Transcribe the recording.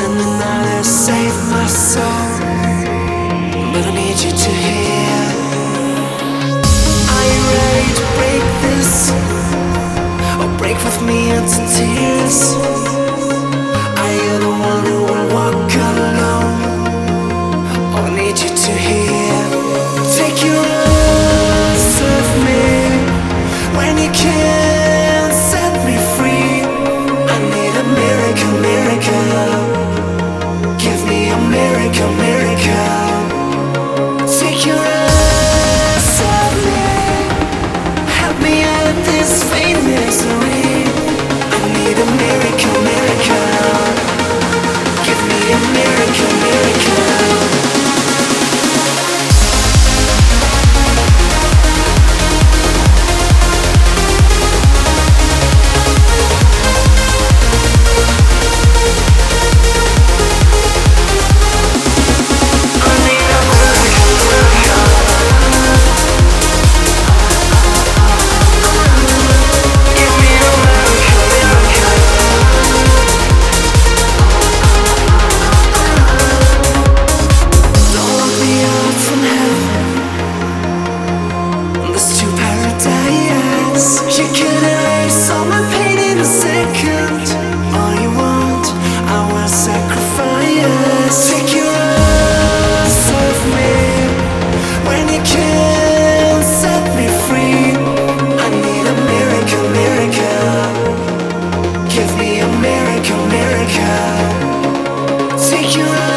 and then I'll save my soul. But I need you to hear. Are you ready to break this? Or break with me into tears? Are you the one who will walk alone? Oh, I need you to hear. Take your eyes off me when you can't set me free. I need a miracle, miracle. Give me a miracle, miracle. Take your eyes off me. Help me out of this faint misery. I need a miracle, miracle. Give me a miracle, miracle. You can erase all my pain in a second. All you want, I will sacrifice. Take your eyes off me when you can't set me free. I need a miracle, miracle. Give me a miracle, miracle. Take your eyes